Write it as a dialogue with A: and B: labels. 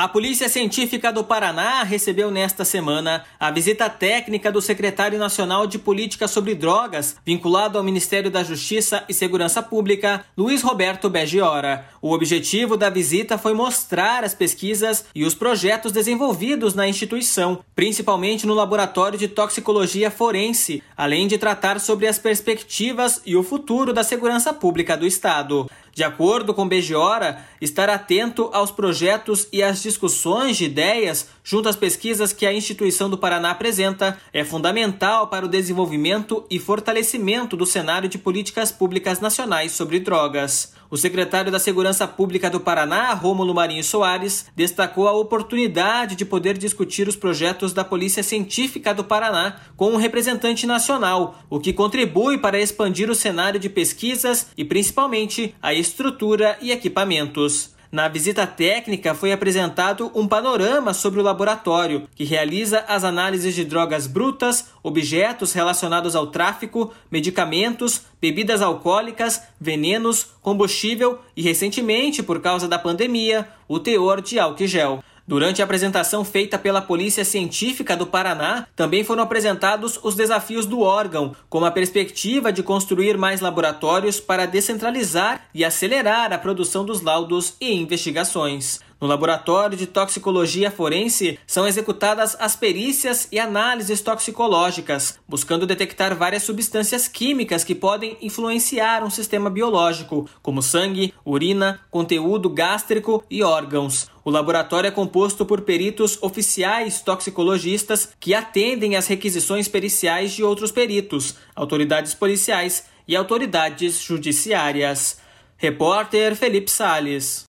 A: A Polícia Científica do Paraná recebeu nesta semana a visita técnica do secretário nacional de Política sobre Drogas, vinculado ao Ministério da Justiça e Segurança Pública, Luiz Roberto Beggiora. O objetivo da visita foi mostrar as pesquisas e os projetos desenvolvidos na instituição, principalmente no Laboratório de Toxicologia Forense, além de tratar sobre as perspectivas e o futuro da segurança pública do Estado. De acordo com Beggiora, estar atento aos projetos e às discussões de ideias junto às pesquisas que a instituição do Paraná apresenta é fundamental para o desenvolvimento e fortalecimento do cenário de políticas públicas nacionais sobre drogas. O secretário da Segurança Pública do Paraná, Rômulo Marinho Soares, destacou a oportunidade de poder discutir os projetos da Polícia Científica do Paraná com um representante nacional, o que contribui para expandir o cenário de pesquisas e, principalmente, a estrutura e equipamentos. Na visita técnica foi apresentado um panorama sobre o laboratório, que realiza as análises de drogas brutas, objetos relacionados ao tráfico, medicamentos, bebidas alcoólicas, venenos, combustível e, recentemente, por causa da pandemia, o teor de álcool gel. Durante a apresentação feita pela Polícia Científica do Paraná, também foram apresentados os desafios do órgão, como a perspectiva de construir mais laboratórios para descentralizar e acelerar a produção dos laudos e investigações. No Laboratório de Toxicologia Forense, são executadas as perícias e análises toxicológicas, buscando detectar várias substâncias químicas que podem influenciar um sistema biológico, como sangue, urina, conteúdo gástrico e órgãos. O laboratório é composto por peritos oficiais toxicologistas que atendem às requisições periciais de outros peritos, autoridades policiais e autoridades judiciárias. Repórter Felipe Salles.